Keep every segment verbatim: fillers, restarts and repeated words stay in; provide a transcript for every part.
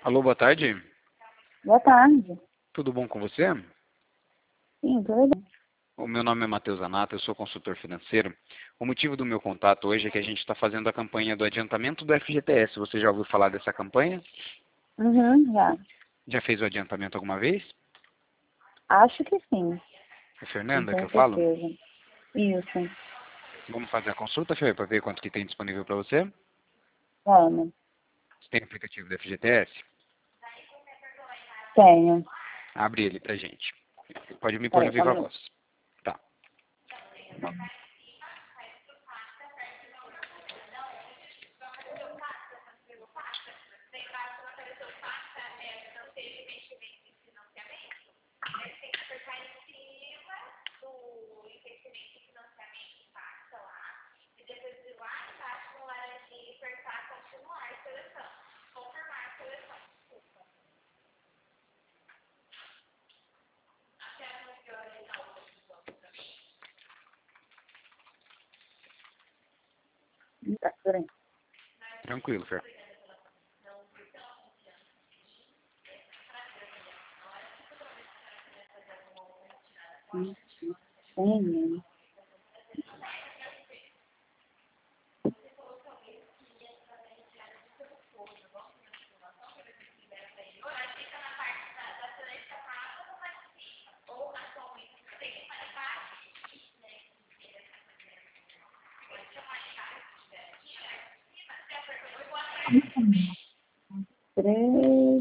Alô, boa tarde. Boa tarde. Tudo bom com você? Sim, tudo bem. O meu nome é Matheus Anato, eu sou consultor financeiro. O motivo do meu contato hoje é que a gente está fazendo a campanha do adiantamento do F G T S. Você já ouviu falar dessa campanha? Uhum, já. Já fez o adiantamento alguma vez? Acho que sim. É Não Fernanda que tenho eu falo? certeza. Isso. Vamos fazer a consulta, Fer, para ver quanto que tem disponível para você? Vamos. Você tem o aplicativo do F G T S? Tenho. Abre ele pra gente. Pode me pôr no Peraí, só um viva minuto. voz. Tá. Tá, peraí. Tranquilo, Fer. Hum, Tenho. Três.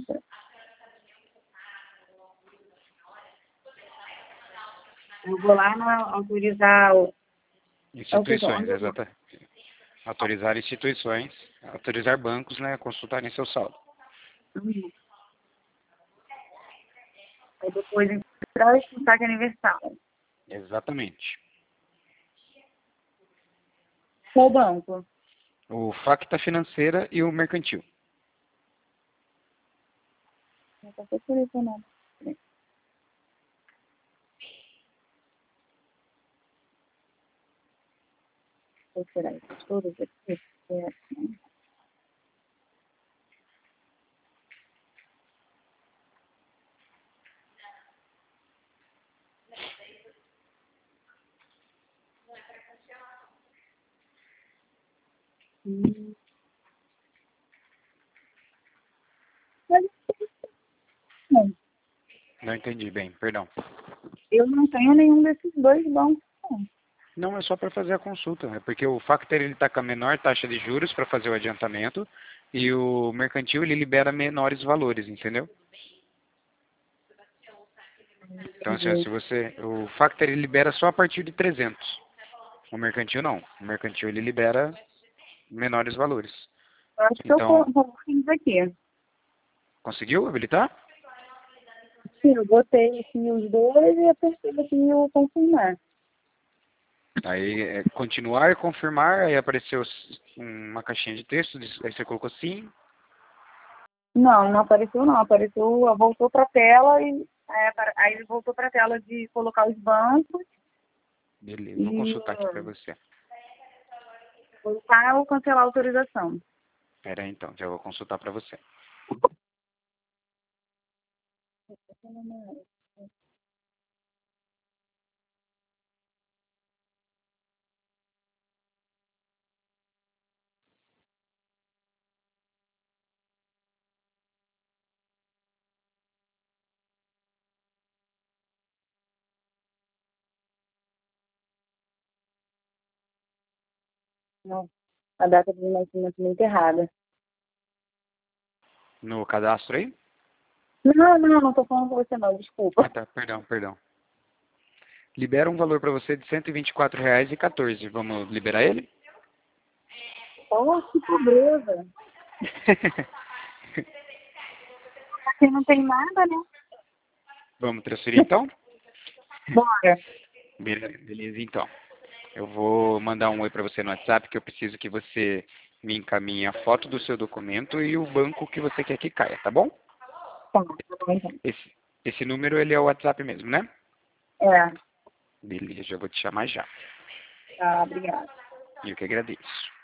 Eu vou lá na autorizar o... É o que que Instituições, onde eu vou? exata. Autorizar instituições, autorizar bancos, né, a consultarem seu saldo. Uhum. Aí depois entrar e contar que é aniversário. Exatamente. Qual banco? O Facta Financeira e o Mercantil. Não tá selecionado. Peraí. Vou tirar isso tudo aqui. É, hum. Mas não, Não entendi bem, perdão. eu não tenho nenhum desses dois bancos, não. Não, é só para fazer a consulta, é porque o Factor ele está com a menor taxa de juros para fazer o adiantamento e o Mercantil ele libera menores valores, entendeu? Então, assim, ó, Entendi. se você, o Factor ele libera só a partir de trezentos. O Mercantil não. O Mercantil ele libera menores valores. Eu acho que eu Então, co- coloquei isso aqui. conseguiu habilitar? Sim, eu botei aqui os dois e apertei aqui o confirmar. Aí, é, continuar e confirmar, aí apareceu s- uma caixinha de texto, diz- aí você colocou sim. Não, não apareceu não. Apareceu, voltou para a tela e aí, apare- aí ele voltou para a tela de colocar os bancos Beleza, vou e consultar aqui para uh, você. voltar ou cancelar a autorização. Espera aí então, já vou consultar para você. Não, a data de nascimento muito errada. No cadastro aí? Não, não, não estou falando com você não, Ah desculpa. tá, perdão, perdão. Libera um valor para você de cento e vinte e quatro reais e quatorze. Vamos liberar ele? Oh, que pobreza. Aqui não tem nada, né? Vamos transferir então? Bora. Beleza, beleza, então. Eu vou mandar um oi para você no WhatsApp que eu preciso que você me encaminhe a foto do seu documento e o banco que você quer que caia, tá bom? Tá, tá bom então. Esse, esse número ele é o WhatsApp mesmo, né? É, Beleza, eu vou te chamar já. tá, obrigada. Eu que agradeço.